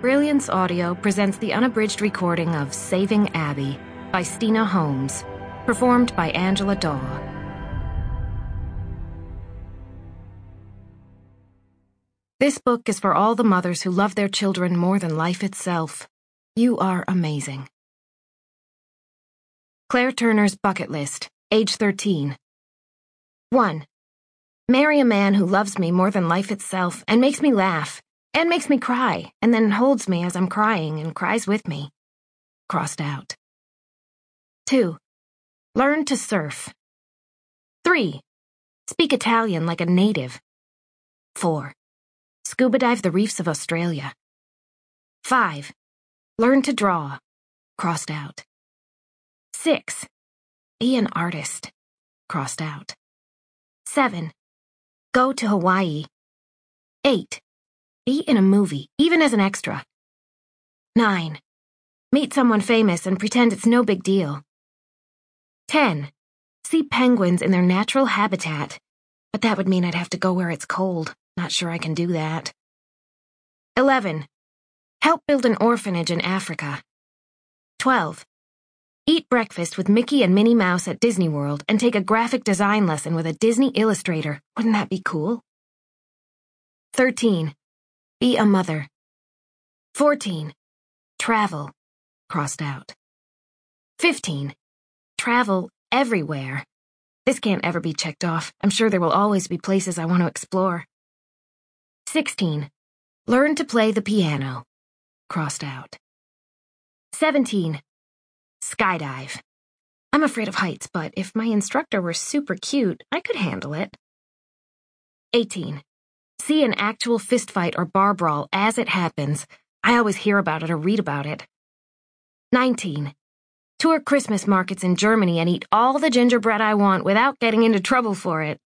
Brilliance Audio presents the unabridged recording of Saving Abby by Stina Holmes, performed by Angela Daw. This book is for all the mothers who love their children more than life itself. You are amazing. Claire Turner's Bucket List, age 13. 1. Marry a man who loves me more than life itself and makes me laugh. And makes me cry, and then holds me as I'm crying and cries with me. Crossed out. 2. Learn to surf. 3. Speak Italian like a native. 4. Scuba dive the reefs of Australia. 5. Learn to draw. Crossed out. 6. Be an artist. Crossed out. 7. Go to Hawaii. 8. Be in a movie, even as an extra. 9. Meet someone famous and pretend it's no big deal. 10. See penguins in their natural habitat, but that would mean I'd have to go where it's cold. Not sure I can do that. 11. Help build an orphanage in Africa. 12. Eat breakfast with Mickey and Minnie Mouse at Disney World and take a graphic design lesson with a Disney illustrator. Wouldn't that be cool? 13. Be a mother. 14. Travel. Crossed out. 15. Travel everywhere. This can't ever be checked off. I'm sure there will always be places I want to explore. 16. Learn to play the piano. Crossed out. 17. Skydive. I'm afraid of heights, but if my instructor were super cute, I could handle it. 18. See an actual fistfight or bar brawl as it happens. I always hear about it or read about it. 19. Tour Christmas markets in Germany and eat all the gingerbread I want without getting into trouble for it.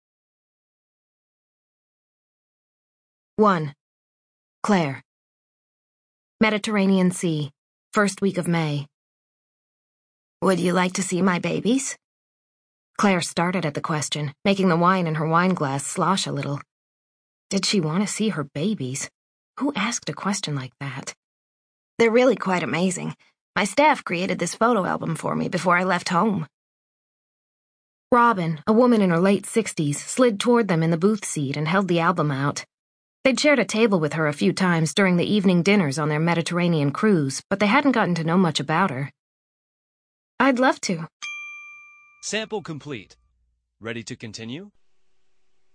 1. Claire. Mediterranean Sea, first week of May. Would you like to see my babies? Claire started at the question, making the wine in her wine glass slosh a little. Did she want to see her babies? Who asked a question like that? They're really quite amazing. My staff created this photo album for me before I left home. Robin, a woman in her late 60s, slid toward them in the booth seat and held the album out. They'd shared a table with her a few times during the evening dinners on their Mediterranean cruise, but they hadn't gotten to know much about her. I'd love to. Sample complete. Ready to continue?